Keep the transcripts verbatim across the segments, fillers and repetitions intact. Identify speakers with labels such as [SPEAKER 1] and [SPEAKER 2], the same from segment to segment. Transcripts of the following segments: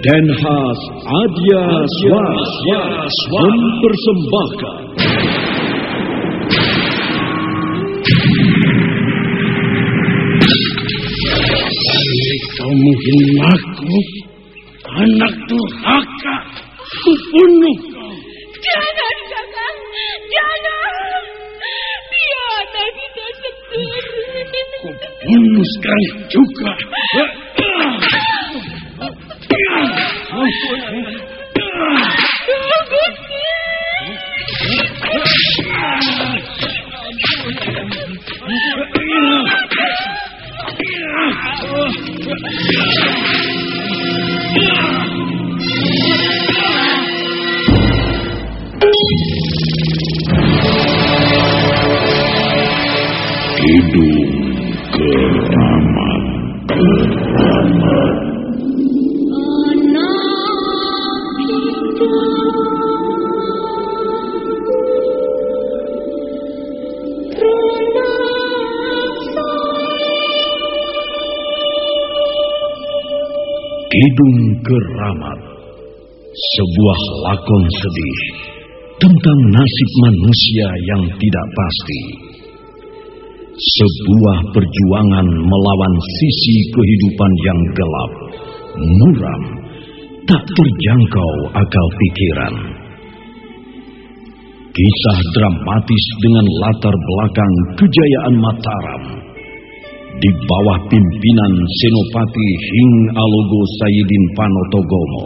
[SPEAKER 1] Denhas Adya Swara mempersembahkan
[SPEAKER 2] Kau menghina aku, anak durhaka, kubunuh kau.
[SPEAKER 3] Jangan, Kakang, jangan. Dia anak kita sendiri.
[SPEAKER 2] Kubunuh sekali juga.
[SPEAKER 1] Hidung keramat, keramat. Hidung Keramat, sebuah lakon sedih tentang nasib manusia yang tidak pasti. Sebuah perjuangan melawan sisi kehidupan yang gelap, muram, tak terjangkau akal pikiran. Kisah dramatis dengan latar belakang kejayaan Mataram di bawah pimpinan Senopati Hing Alogo Sayidin Panotogomo.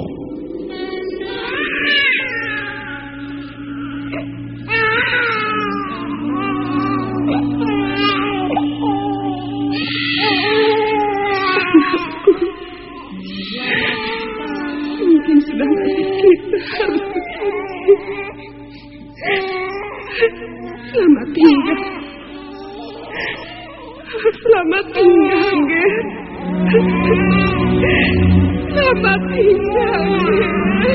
[SPEAKER 3] Mungkin sudah nasib kita harus selamat tinggal. Selamat tinggal, Ger. Selamat tinggal, Ger.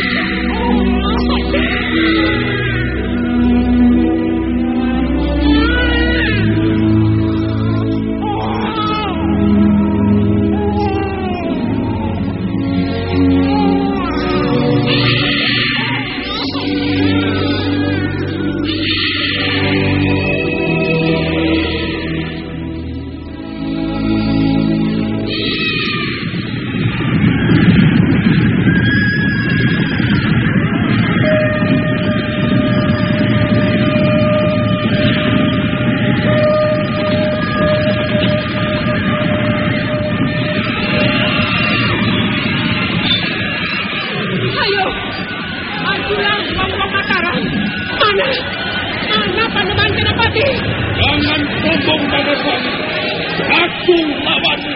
[SPEAKER 2] Jangan sombong, Banaswami. Aku lawanmu.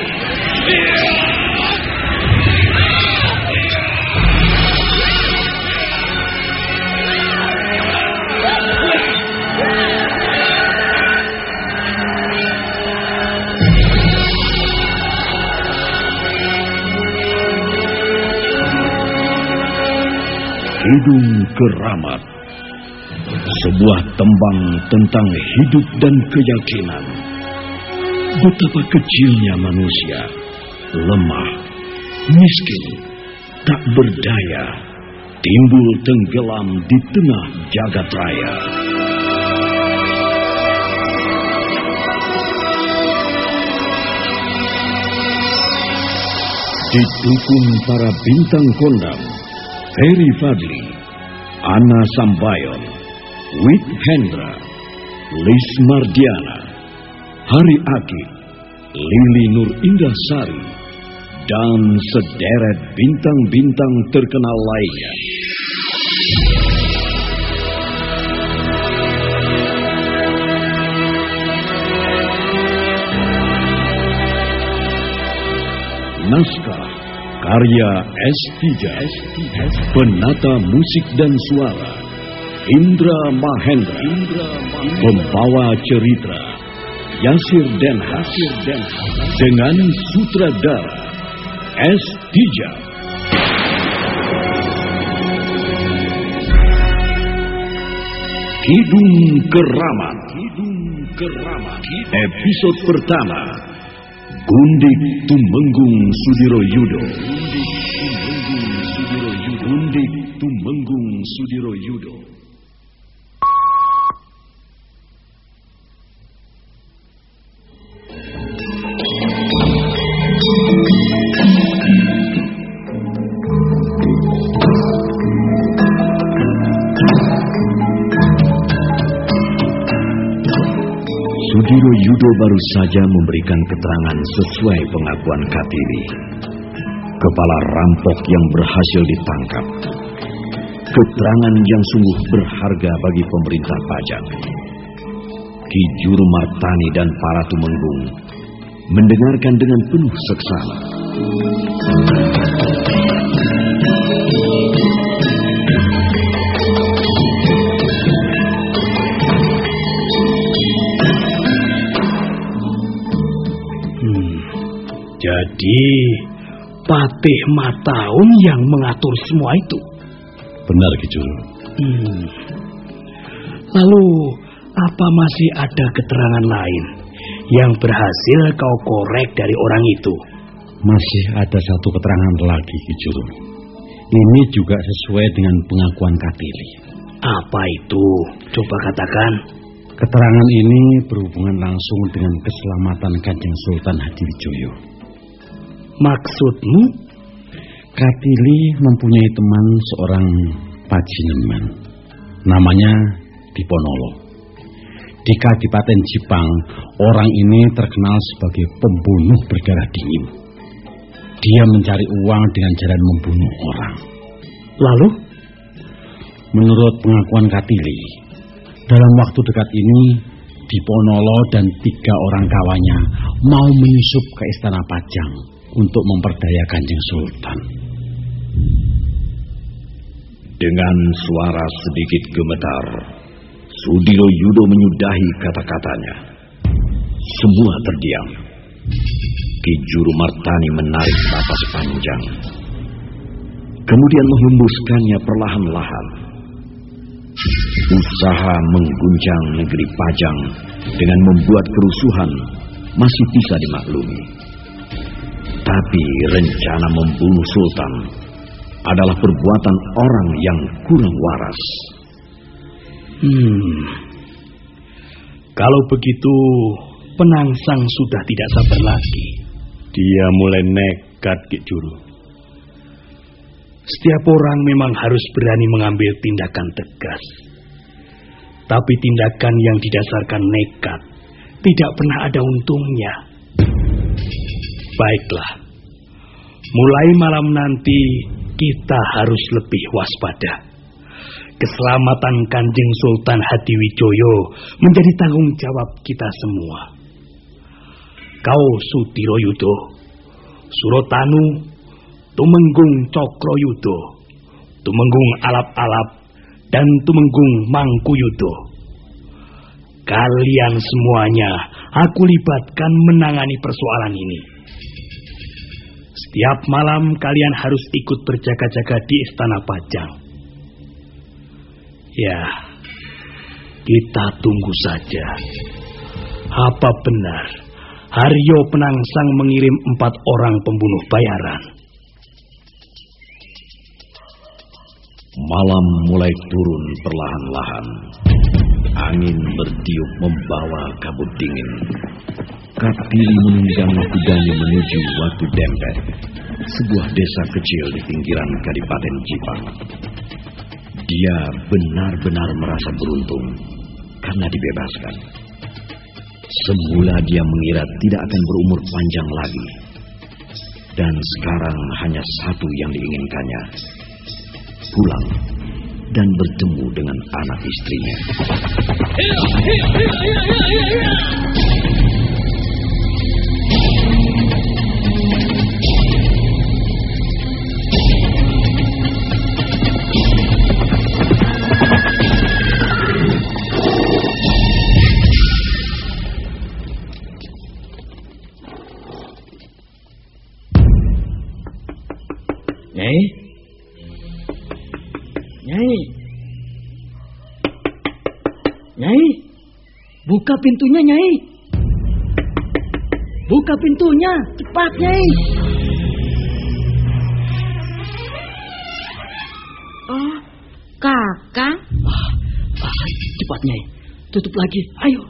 [SPEAKER 1] Hidung Keramat, sebuah tembang tentang hidup dan keyakinan. Betapa kecilnya manusia, lemah, miskin, tak berdaya, timbul tenggelam di tengah jagat raya. Didukung para bintang kondang, Ferry Fadli, Ana Sambayon, Wit Hendra, Lis Mardiana, Hari Akik, Lili Nur Indah Sari, dan sederet bintang-bintang terkenal lainnya. Naskah karya S tiga, penata musik dan suara Indra Mahendra, Indra Mahendra. Pembawa cerita Yasir Denhas, dengan sutradara S tiga. Hidung Keramat, Hidung Keramat. Episode pertama, Gundik Tumenggung Sudiro Yudo. Yudo, Undik Tumenggung Sudiro Yudo. Sudiro Yudo baru saja memberikan keterangan sesuai pengakuan Katili, kepala rampok yang berhasil ditangkap. Keterangan yang sungguh berharga bagi pemerintah pajak. Ki Juru Martani dan para Tumenggung mendengarkan dengan penuh seksama.
[SPEAKER 2] Jadi, Patih Mataun yang mengatur semua itu?
[SPEAKER 1] Benar, Ki Juru.
[SPEAKER 2] Hmm. Lalu, apa masih ada keterangan lain yang berhasil kau korek dari orang itu?
[SPEAKER 4] Masih ada satu keterangan lagi, Ki Juru. Ini juga sesuai dengan pengakuan Katili.
[SPEAKER 2] Apa itu? Coba katakan.
[SPEAKER 4] Keterangan ini berhubungan langsung dengan keselamatan Kanjeng Sultan Hadiwijoyo.
[SPEAKER 2] Maksudmu?
[SPEAKER 4] Katili mempunyai teman seorang Pajineman. Namanya Diponolo. Di Kadipaten Jipang, orang ini terkenal sebagai pembunuh berdarah dingin. Dia mencari uang dengan jalan membunuh orang.
[SPEAKER 2] Lalu?
[SPEAKER 4] Menurut pengakuan Katili, dalam waktu dekat ini, Diponolo dan tiga orang kawannya mau menyusup ke Istana Pajang untuk memperdaya Kanjeng Sultan.
[SPEAKER 1] Dengan suara sedikit gemetar, Sudiro Yudo menyudahi kata-katanya. Semua terdiam. Ki Juru Martani menarik napas panjang, kemudian menghembuskannya perlahan-lahan. Usaha mengguncang negeri Pajang dengan membuat kerusuhan masih bisa dimaklumi. Tapi rencana membunuh Sultan adalah perbuatan orang yang kurang waras.
[SPEAKER 2] Hmm. Kalau begitu, Penangsang sudah tidak sabar lagi.
[SPEAKER 4] Dia mulai nekat, Ki Juru.
[SPEAKER 2] Setiap orang memang harus berani mengambil tindakan tegas. Tapi tindakan yang didasarkan nekat tidak pernah ada untungnya. Baiklah, mulai malam nanti kita harus lebih waspada. Keselamatan Kanjeng Sultan Hadiwijoyo menjadi tanggung jawab kita semua. Kau Sudiro Yudo, Surotanu, Tumenggung Cokroyudo, Tumenggung Alap-Alap, dan Tumenggung Mangkuyudo. Kalian semuanya aku libatkan menangani persoalan ini. Setiap malam kalian harus ikut berjaga-jaga di Istana Pajang. Ya, kita tunggu saja. Apa benar Haryo Penangsang mengirim empat orang pembunuh bayaran?
[SPEAKER 1] Malam mulai turun perlahan-lahan. Angin bertiup membawa kabut dingin. Katili menunggangi kudanya menuju Watu Dempet, sebuah desa kecil di pinggiran Kadipaten Jipang. Dia benar-benar merasa beruntung karena dibebaskan. Semula dia mengira tidak akan berumur panjang lagi. Dan sekarang hanya satu yang diinginkannya. Pulang dan bertemu dengan anak istrinya.
[SPEAKER 5] Nyai? Nyai? Nyai? Buka pintunya, Nyai. Buka pintunya, cepat, Nyai. Kang?
[SPEAKER 2] Ah, ah, cepat, Nyai. Tutup lagi. Ayo.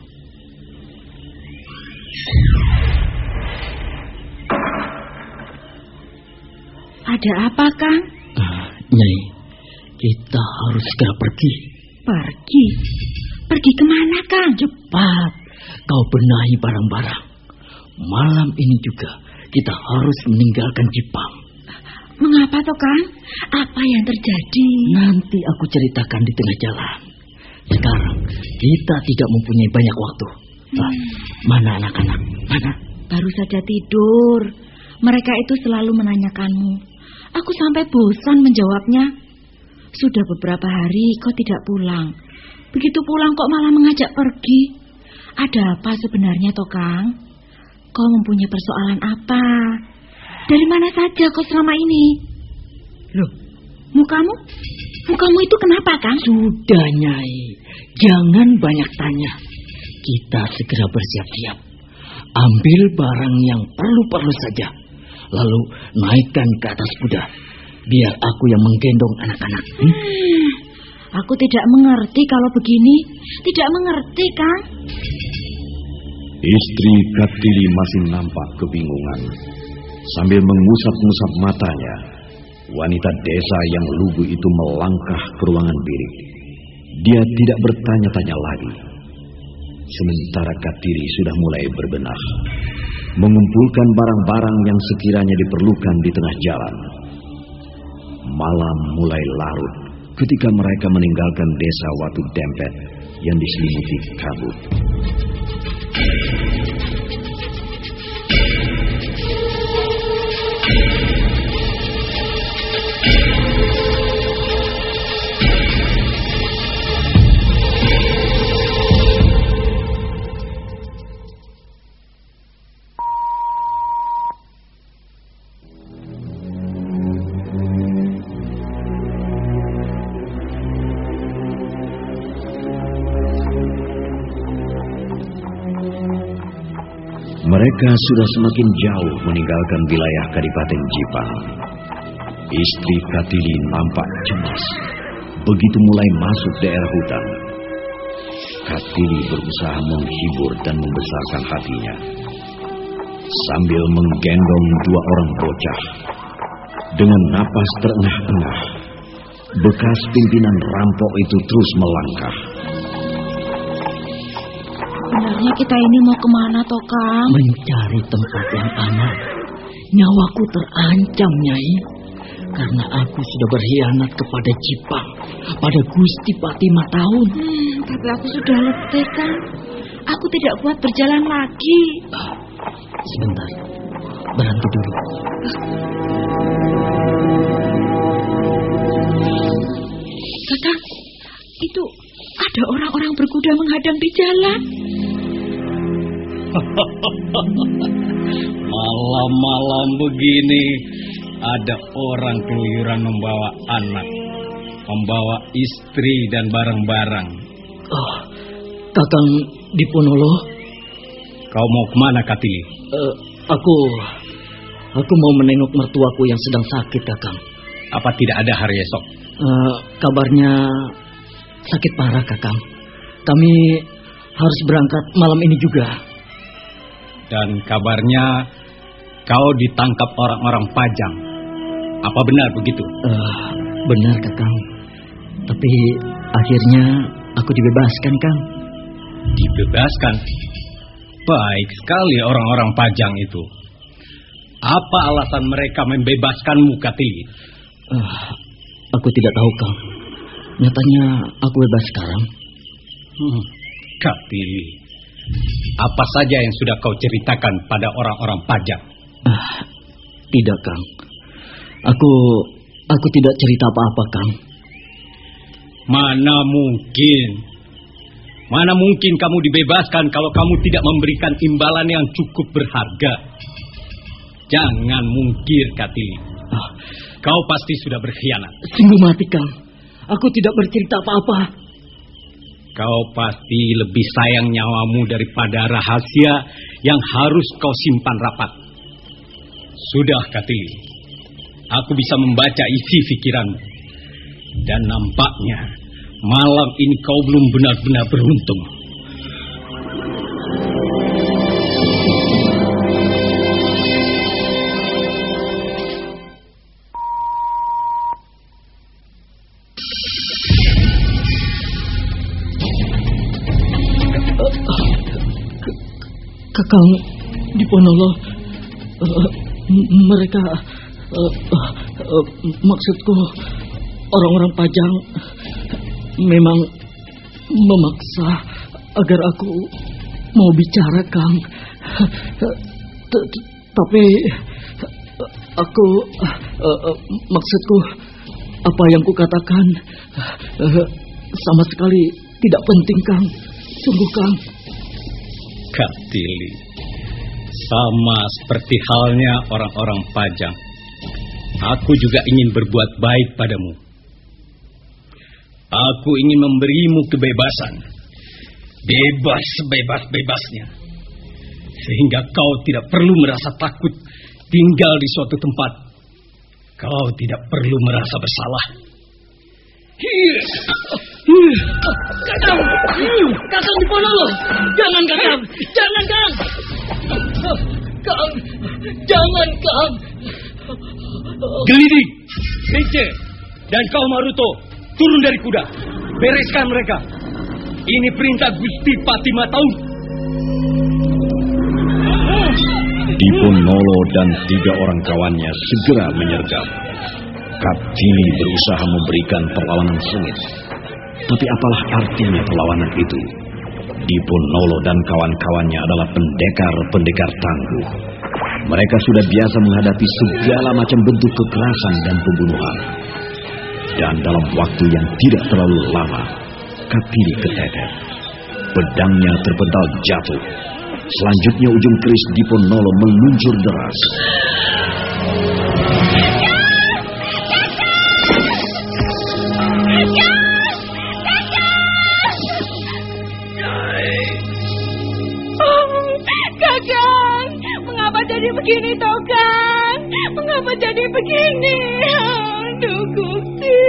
[SPEAKER 5] Ada apa, Kang?
[SPEAKER 2] Ah, Nyai, kita harus segera pergi.
[SPEAKER 5] Pergi? Pergi kemana, Kang?
[SPEAKER 2] Cepat, kau benahi barang-barang. Malam ini juga kita harus meninggalkan Jepang.
[SPEAKER 5] Mengapa toh, Kang? Apa yang terjadi?
[SPEAKER 2] Nanti aku ceritakan di tengah jalan. Sekarang kita tidak mempunyai banyak waktu. Nah, mana anak-anak? Mana?
[SPEAKER 5] Baru saja tidur. Mereka itu selalu menanyakanmu. Aku sampai bosan menjawabnya. Sudah beberapa hari kau tidak pulang. Begitu pulang kok malah mengajak pergi. Ada apa sebenarnya toh, Kang? Kau mempunyai persoalan apa? Dari mana saja kau selama ini?
[SPEAKER 2] Loh,
[SPEAKER 5] mukamu? Mukamu itu kenapa, Kang?
[SPEAKER 2] Sudah, Nyai. Jangan banyak tanya. Kita segera bersiap-siap. Ambil barang yang perlu-perlu saja. Lalu naikkan ke atas kuda. Biar aku yang menggendong anak-anak. Hmm?
[SPEAKER 5] Hmm, aku tidak mengerti kalau begini. Tidak mengerti, Kang.
[SPEAKER 1] Istri Katili masih nampak kebingungan. Sambil mengusap-ngusap matanya, wanita desa yang lugu itu melangkah ke ruangan bilik. Dia tidak bertanya-tanya lagi. Sementara Katili sudah mulai berbenah, mengumpulkan barang-barang yang sekiranya diperlukan di tengah jalan. Malam mulai larut ketika mereka meninggalkan desa Watu Dempet yang diselimuti kabut. Mereka sudah semakin jauh meninggalkan wilayah Kadipaten Jipang. Istri Katili nampak cemas begitu mulai masuk daerah hutan. Katili berusaha menghibur dan membesarkan hatinya sambil menggendong dua orang bocah. Dengan napas terengah-engah, bekas pimpinan rampok itu terus melangkah.
[SPEAKER 5] Sebenarnya kita ini mau kemana toh, Kang?
[SPEAKER 2] Mencari tempat yang aman. Nyawaku terancam, Nyai. Karena aku sudah berkhianat kepada Jipang, pada Gusti Pati Mataun.
[SPEAKER 5] Hmm, tapi aku sudah letih, Kang. Aku tidak kuat berjalan lagi.
[SPEAKER 2] Ah, sebentar, berhenti dulu.
[SPEAKER 5] Kakak, itu ada orang-orang berkuda menghadang di jalan.
[SPEAKER 6] Malam-malam begini ada orang keluyuran membawa anak, membawa istri dan barang-barang.
[SPEAKER 2] Oh, Kakang Diponolo.
[SPEAKER 6] Kau mau kemana, Katili?
[SPEAKER 2] Uh, aku, aku mau menengok mertuaku yang sedang sakit, Kakang.
[SPEAKER 6] Apa tidak ada hari esok?
[SPEAKER 2] Uh, kabarnya sakit parah, Kakang. Kami harus berangkat malam ini juga.
[SPEAKER 6] Dan kabarnya kau ditangkap orang-orang Pajang. Apa benar begitu?
[SPEAKER 2] Uh, benar, Kakang. Tapi akhirnya aku dibebaskan, Kang.
[SPEAKER 6] Dibebaskan? Baik sekali orang-orang Pajang itu. Apa alasan mereka membebaskanmu, Katili?
[SPEAKER 2] Uh, aku tidak tahu, Kang. Nyatanya aku bebas sekarang.
[SPEAKER 6] Hmm, Katili, apa saja yang sudah kau ceritakan pada orang-orang Pajang?
[SPEAKER 2] Ah, tidak, Kang. Aku, aku tidak cerita apa-apa, Kang.
[SPEAKER 6] Mana mungkin? Mana mungkin kamu dibebaskan kalau kamu tidak memberikan imbalan yang cukup berharga? Jangan mungkir, Katili.
[SPEAKER 2] Ah,
[SPEAKER 6] kau pasti sudah berkhianat.
[SPEAKER 2] Sungguh mati, Kang. Aku tidak bercerita apa-apa.
[SPEAKER 6] Kau pasti lebih sayang nyawamu daripada rahasia yang harus kau simpan rapat. Sudah, Katili. Aku bisa membaca isi pikiranmu. Dan nampaknya Malam ini kau belum benar-benar beruntung.
[SPEAKER 2] Kakang Diponolo, uh, mereka, uh, uh, uh, maksudku orang-orang Pajang memang memaksa agar aku mau bicara, Kang. Tapi aku, uh, uh, maksudku apa yang kukatakan uh, sama sekali tidak penting, Kang. Sungguh, Kang.
[SPEAKER 6] Katili, sama seperti halnya orang-orang Pajang, aku juga ingin berbuat baik padamu. Aku ingin memberimu kebebasan, bebas sebebas-bebasnya, sehingga kau tidak perlu merasa takut tinggal di suatu tempat. Kau tidak perlu merasa bersalah.
[SPEAKER 2] Kakang, Kakang Diponolo, jangan Kakang, jangan Kang, Kang, jangan Kang.
[SPEAKER 6] Gelidik, Rince, dan kau Maruto, turun dari kuda, bereskan mereka. Ini perintah Gusti Patimatau.
[SPEAKER 1] Diponolo dan tiga orang kawannya segera menyergap. Katili berusaha memberikan perlawanan sengit. Tapi apalah artinya perlawanan itu? Diponolo dan kawan-kawannya adalah pendekar-pendekar tangguh. Mereka sudah biasa menghadapi segala macam bentuk kekerasan dan pembunuhan. Dan dalam waktu yang tidak terlalu lama, Katili keteter. Pedangnya terpental jatuh. Selanjutnya ujung keris Diponolo meluncur deras.
[SPEAKER 5] Jadi begini toh, Kang? Mengapa jadi begini? Aduh, Gusti.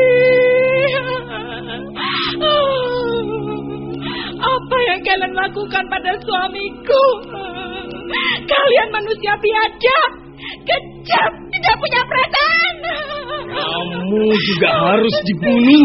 [SPEAKER 5] Apa yang kalian lakukan pada suamiku? Kalian manusia biadab, kejam, tidak punya perasaan.
[SPEAKER 6] Kamu juga harus dibunuh.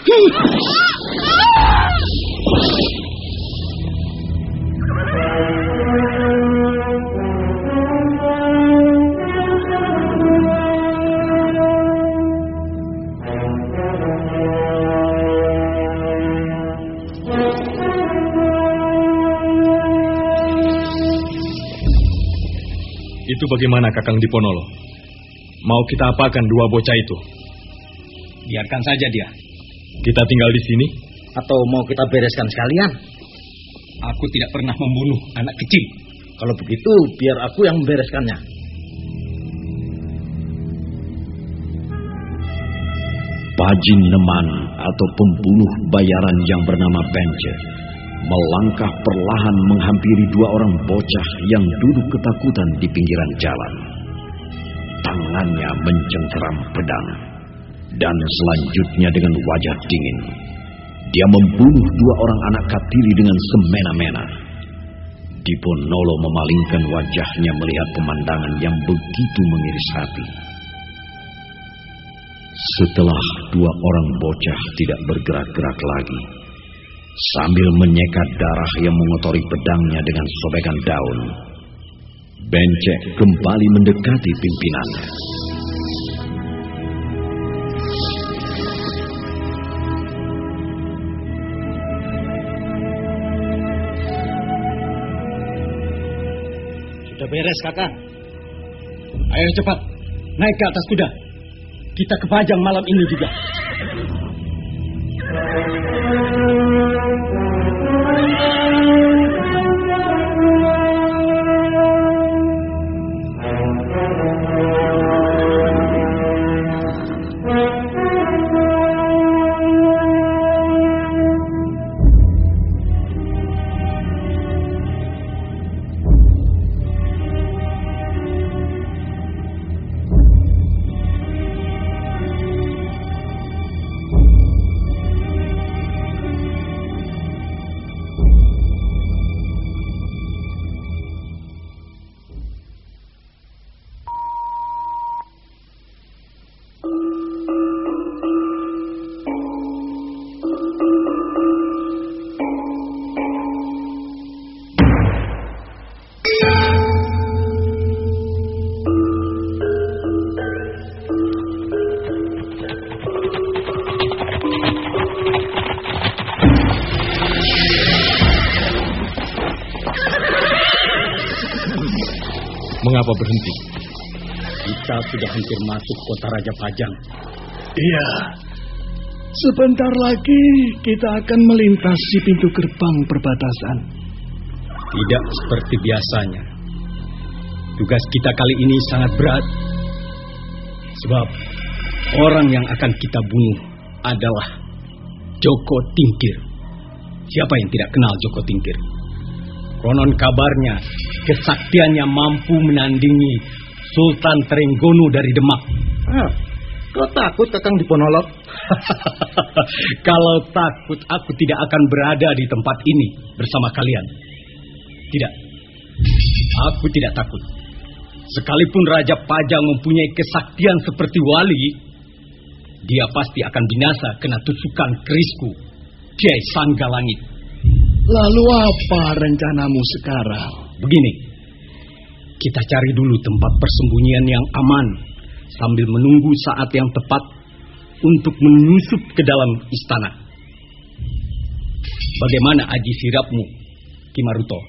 [SPEAKER 7] Itu bagaimana, Kakang Diponolo? Mau kita apakan dua bocah itu?
[SPEAKER 6] Biarkan saja dia.
[SPEAKER 7] Kita tinggal di sini?
[SPEAKER 8] Atau mau kita bereskan sekalian?
[SPEAKER 6] Aku tidak pernah membunuh anak kecil.
[SPEAKER 8] Kalau begitu, biar aku yang membereskannya.
[SPEAKER 1] Pajinneman atau pembunuh bayaran yang bernama Bence melangkah perlahan menghampiri dua orang bocah yang duduk ketakutan di pinggiran jalan. Tangannya mencengkeram pedang, dan selanjutnya dengan wajah dingin, dia membunuh dua orang anak Katili dengan semena-mena. Diponolo memalingkan wajahnya melihat pemandangan yang begitu mengiris hati. Setelah dua orang bocah tidak bergerak-gerak lagi, sambil menyeka darah yang mengotori pedangnya dengan sobekan daun, Bence kembali mendekati pimpinannya.
[SPEAKER 6] Sudah beres, Kakang. Ayo cepat, naik ke atas kuda. Kita ke Pajang malam ini juga.
[SPEAKER 7] mengapa berhenti?
[SPEAKER 6] Kita sudah hampir masuk kota Raja Pajang.
[SPEAKER 9] Iya. Sebentar lagi kita akan melintasi pintu gerbang perbatasan.
[SPEAKER 6] Tidak seperti biasanya. Tugas kita kali ini sangat berat. Sebab orang yang akan kita bunuh adalah Joko Tingkir. Siapa yang tidak kenal Joko Tingkir? Konon kabarnya kesaktiannya mampu menandingi Sultan Trenggono dari Demak.
[SPEAKER 8] Ah, kau takut Kakang Diponolo?
[SPEAKER 6] Kalau takut aku tidak akan berada di tempat ini bersama kalian. Tidak. Aku tidak takut. Sekalipun Raja Pajang mempunyai kesaktian seperti wali, dia pasti akan binasa kena tusukan kerisku, Kiai Sanggalangit.
[SPEAKER 9] Lalu apa rencanamu sekarang?
[SPEAKER 6] Begini, kita cari dulu tempat persembunyian yang aman sambil menunggu saat yang tepat untuk menyusup ke dalam istana. Bagaimana aji sirapmu, Ki Maruto?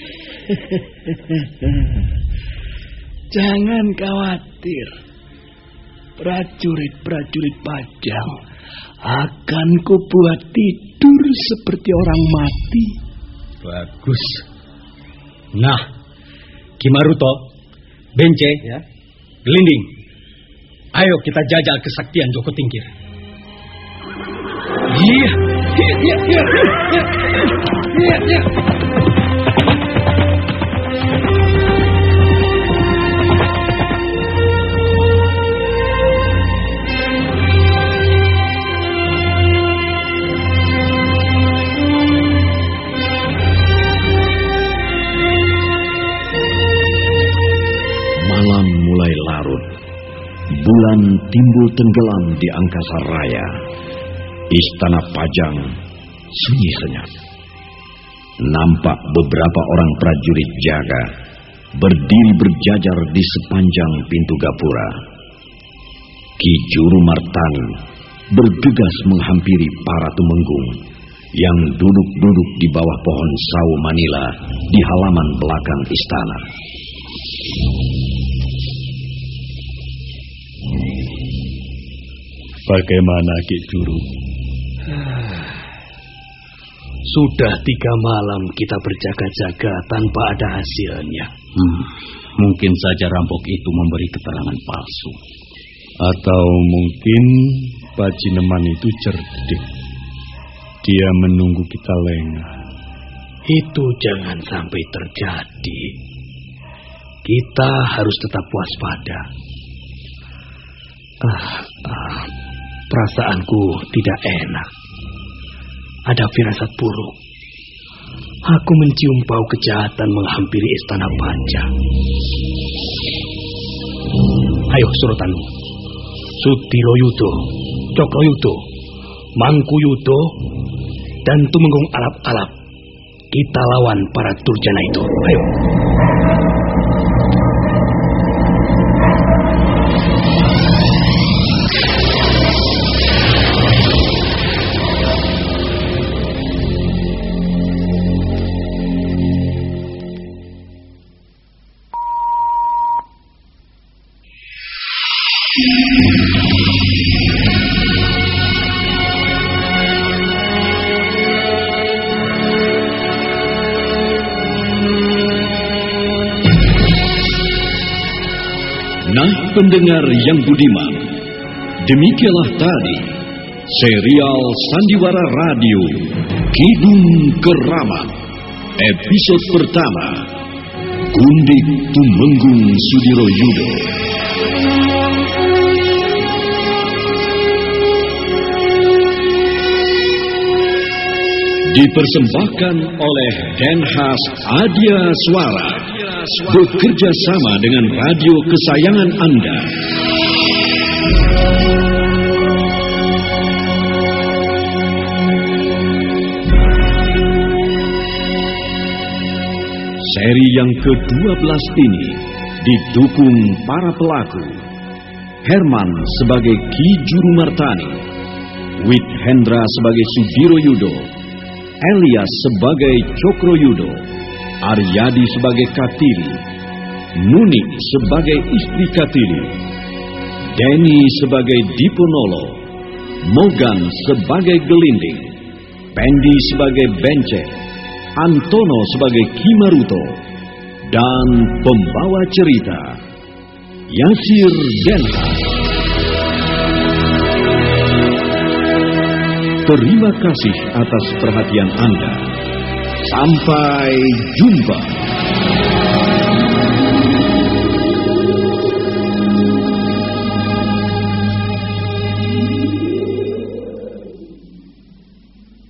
[SPEAKER 9] Jangan khawatir. Prajurit-prajurit Pajang akan kubuat tidur seperti orang mati.
[SPEAKER 6] Bagus. Nah, Ki Maruto, Bence,
[SPEAKER 8] ya.
[SPEAKER 6] Gelinding, ayo kita jajal kesaktian Joko Tingkir. Iya, iya, iya, iya, iya, iya.
[SPEAKER 1] Malam mulai larut. Bulan timbul tenggelam di angkasa raya. Istana Pajang sunyi senyap. Nampak beberapa orang prajurit jaga berdiri berjajar di sepanjang pintu gapura. Ki Juru Martani bergegas menghampiri para tumenggung yang duduk-duduk di bawah pohon sawo Manila di halaman belakang istana.
[SPEAKER 9] Bagaimana Ki Juru?
[SPEAKER 10] Sudah tiga malam kita berjaga-jaga tanpa ada hasilnya.
[SPEAKER 4] Hmm, mungkin saja rampok itu memberi keterangan palsu.
[SPEAKER 9] Atau mungkin Pak Jineman itu cerdik. Dia menunggu kita lengah.
[SPEAKER 10] Itu jangan sampai terjadi. Kita harus tetap waspada. Ah, ah, perasaanku tidak enak. Ada firasat buruk. Aku mencium bau kejahatan menghampiri istana Pajang. Ayo Surotanu, Sutiroyudo, Cokroyudo, Mangkuyudo, dan Tumenggung Alap-Alap. Kita lawan para Durjana itu. Ayo.
[SPEAKER 1] Nah, pendengar yang budiman, demikianlah tadi serial Sandiwara Radio Kidung Keramat episode pertama, Gundik Tumenggung Sudiroyudo. Dipersembahkan oleh Denhas Adia Suara, bekerja sama dengan radio kesayangan Anda. Seri yang kedua belas ini didukung para pelaku. Herman sebagai Ki Juru Martani, Wit Hendra sebagai Sudiroyudo, Elias sebagai Cokroyudo, Aryadi sebagai Katili, Nuni sebagai istri Katili, Denny sebagai Diponolo, Mogan sebagai Gelinding, Pendi sebagai Benceng, Antono sebagai Kimaruto, dan pembawa cerita Yasir Denhas. Terima kasih atas perhatian Anda. Sampai jumpa.